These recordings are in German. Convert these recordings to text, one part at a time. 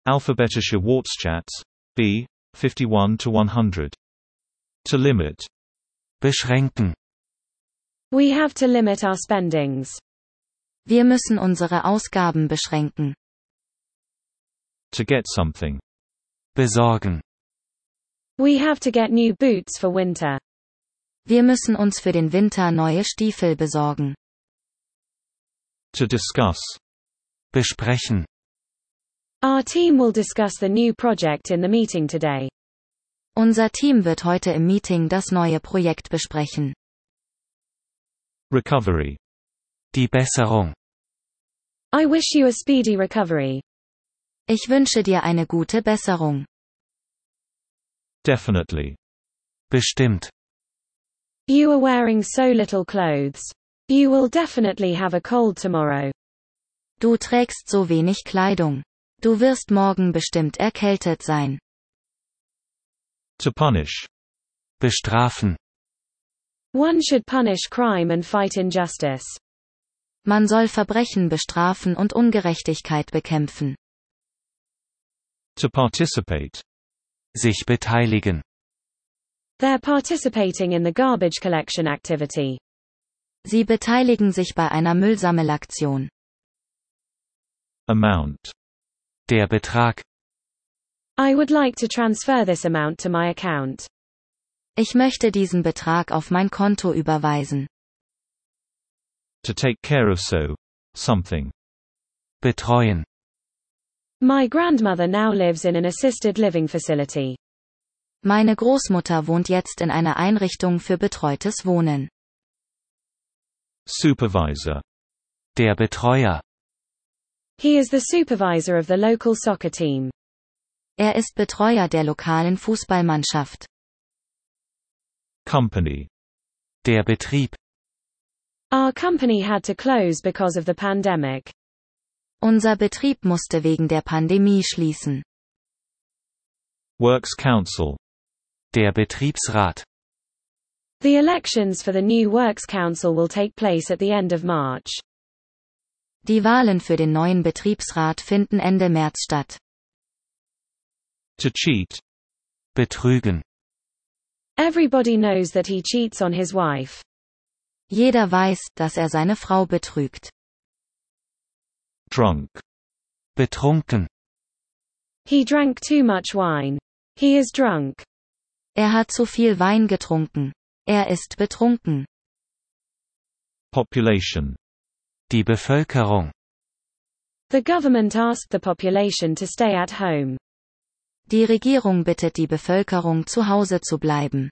Alphabetische Wortschatz. B. 51-100. To limit. Beschränken. We have to limit our spendings. Wir müssen unsere Ausgaben beschränken. To get something. Besorgen. We have to get new boots for winter. Wir müssen uns für den Winter neue Stiefel besorgen. To discuss. Besprechen. Our team will discuss the new project in the meeting today. Unser Team wird heute im Meeting das neue Projekt besprechen. Recovery. Die Besserung. I wish you a speedy recovery. Ich wünsche dir eine gute Besserung. Definitely. Bestimmt. You are wearing so little clothes. You will definitely have a cold tomorrow. Du trägst so wenig Kleidung. Du wirst morgen bestimmt erkältet sein. To punish. Bestrafen. One should punish crime and fight injustice. Man soll Verbrechen bestrafen und Ungerechtigkeit bekämpfen. To participate. Sich beteiligen. They're participating in the garbage collection activity. Sie beteiligen sich bei einer Müllsammelaktion. Amount. Der Betrag. I would like to transfer this amount to my account. Ich möchte diesen Betrag auf mein Konto überweisen. To take care of something. Betreuen. My grandmother now lives in an assisted living facility. Meine Großmutter wohnt jetzt in einer Einrichtung für betreutes Wohnen. Supervisor. Der Betreuer. He is the supervisor of the local soccer team. Er ist Betreuer der lokalen Fußballmannschaft. Company. Der Betrieb. Our company had to close because of the pandemic. Unser Betrieb musste wegen der Pandemie schließen. Works Council. Der Betriebsrat. The elections for the new Works Council will take place at the end of March. Die Wahlen für den neuen Betriebsrat finden Ende März statt. To cheat. Betrügen. Everybody knows that he cheats on his wife. Jeder weiß, dass er seine Frau betrügt. Drunk. Betrunken. He drank too much wine. He is drunk. Er hat zu viel Wein getrunken. Er ist betrunken. Population. Die Bevölkerung. The government asked the population to stay at home. Die Regierung bittet die Bevölkerung zu Hause zu bleiben.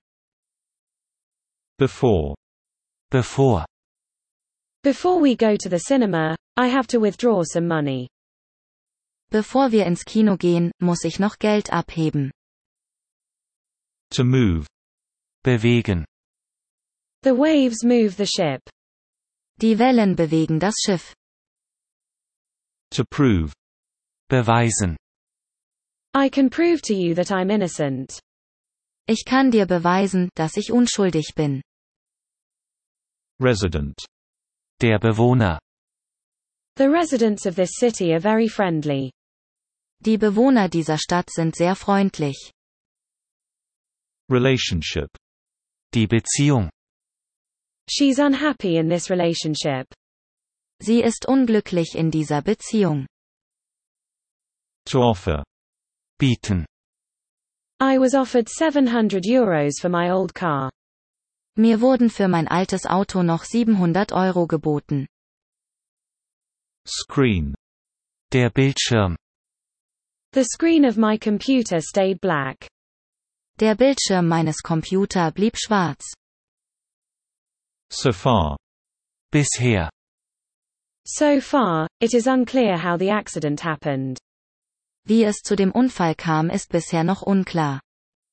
Before. Bevor. Before we go to the cinema, I have to withdraw some money. Bevor wir ins Kino gehen, muss ich noch Geld abheben. To move. Bewegen. The waves move the ship. Die Wellen bewegen das Schiff. To prove. Beweisen. I can prove to you that I'm innocent. Ich kann dir beweisen, dass ich unschuldig bin. Resident. Der Bewohner. The residents of this city are very friendly. Die Bewohner dieser Stadt sind sehr freundlich. Relationship. Die Beziehung. She's unhappy in this relationship. Sie ist unglücklich in dieser Beziehung. To offer. Bieten. I was offered €700 for my old car. Mir wurden für mein altes Auto noch 700 € geboten. Screen. Der Bildschirm. The screen of my computer stayed black. Der Bildschirm meines Computer blieb schwarz. So far. Bisher. So far, it is unclear how the accident happened. Wie es zu dem Unfall kam, ist bisher noch unklar.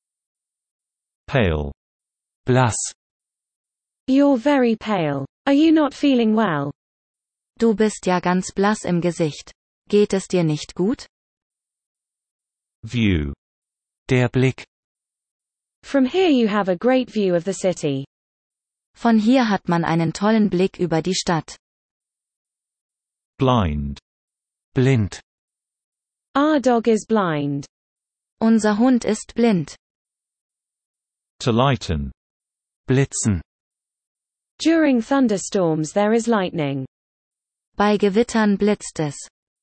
Pale. Blass. You're very pale. Are you not feeling well? Du bist ja ganz blass im Gesicht. Geht es dir nicht gut? View. Der Blick. From here you have a great view of the city. Von hier hat man einen tollen Blick über die Stadt. Blind. Blind. Our dog is blind. Unser Hund ist blind. To lighten. Blitzen. During thunderstorms there is lightning. Bei Gewittern blitzt es.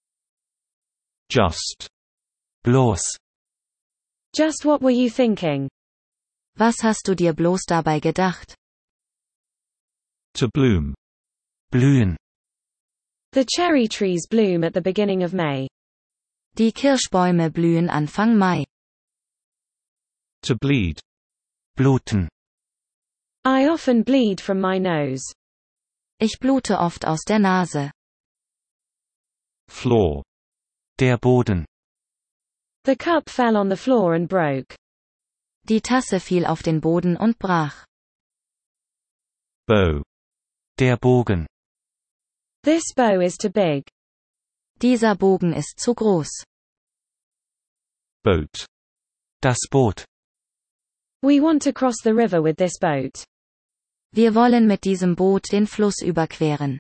Just. Bloß. Just what were you thinking? Was hast du dir bloß dabei gedacht? To bloom. Blühen. The cherry trees bloom at the beginning of May. Die Kirschbäume blühen Anfang Mai. To bleed. Bluten. I often bleed from my nose. Ich blute oft aus der Nase. Floor. Der Boden. The cup fell on the floor and broke. Die Tasse fiel auf den Boden und brach. Bow. Der Bogen. This bow is too big. Dieser Bogen ist zu groß. Boat. Das Boot. We want to cross the river with this boat. Wir wollen mit diesem Boot den Fluss überqueren.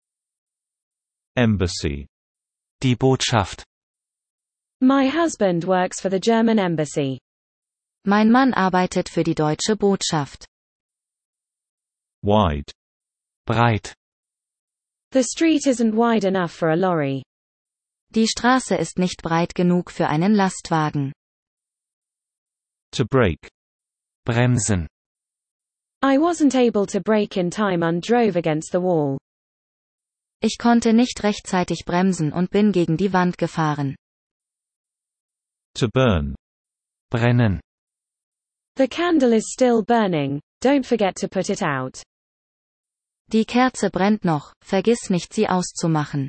Embassy. Die Botschaft. My husband works for the German embassy. Mein Mann arbeitet für die deutsche Botschaft. Wide. Breit. The street isn't wide enough for a lorry. Die Straße ist nicht breit genug für einen Lastwagen. To brake. Bremsen. I wasn't able to brake in time and drove against the wall. Ich konnte nicht rechtzeitig bremsen und bin gegen die Wand gefahren. To burn. Brennen. The candle is still burning, don't forget to put it out. Die Kerze brennt noch, vergiss nicht sie auszumachen.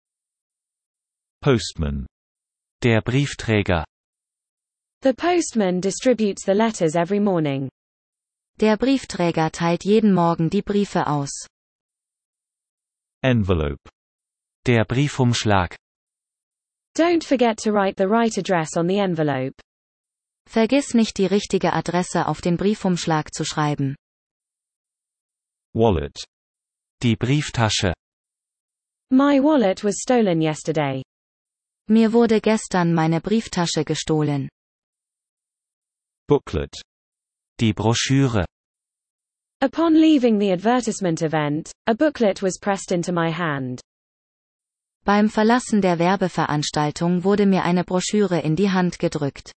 Postman. Der Briefträger. The postman distributes the letters every morning. Der Briefträger teilt jeden Morgen die Briefe aus. Envelope. Der Briefumschlag. Don't forget to write the right address on the envelope. Vergiss nicht die richtige Adresse auf den Briefumschlag zu schreiben. Wallet. Die Brieftasche. My wallet was stolen yesterday. Mir wurde gestern meine Brieftasche gestohlen. Booklet. Die Broschüre. Upon leaving the advertisement event, a booklet was pressed into my hand. Beim Verlassen der Werbeveranstaltung wurde mir eine Broschüre in die Hand gedrückt.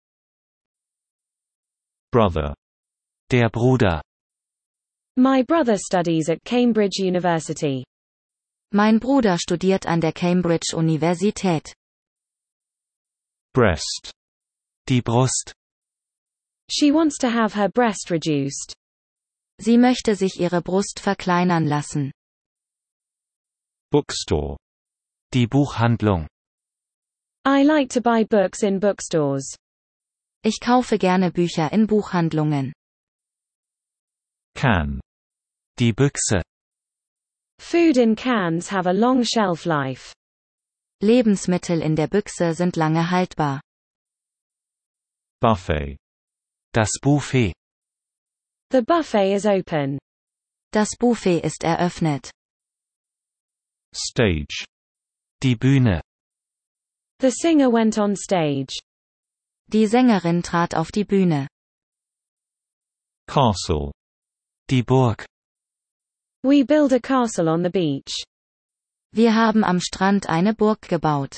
Brother. Der Bruder. My brother studies at Cambridge University. Mein Bruder studiert an der Cambridge Universität. Breast. Die Brust. She wants to have her breast reduced. Sie möchte sich ihre Brust verkleinern lassen. Bookstore. Die Buchhandlung. I like to buy books in bookstores. Ich kaufe gerne Bücher in Buchhandlungen. Can. Die Büchse. Food in cans have a long shelf life. Lebensmittel in der Büchse sind lange haltbar. Buffet. Das Buffet. The buffet is open. Das Buffet ist eröffnet. Stage. Die Bühne. The singer went on stage. Die Sängerin trat auf die Bühne. Castle. Die Burg. We build a castle on the beach. Wir haben am Strand eine Burg gebaut.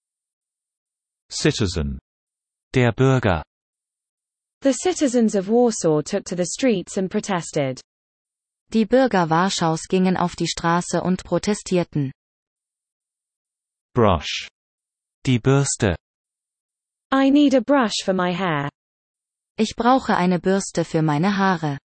Citizen. Der Bürger. The citizens of Warsaw took to the streets and protested. Die Bürger Warschaus gingen auf die Straße und protestierten. Brush. Die Bürste. I need a brush for my hair. Ich brauche eine Bürste für meine Haare.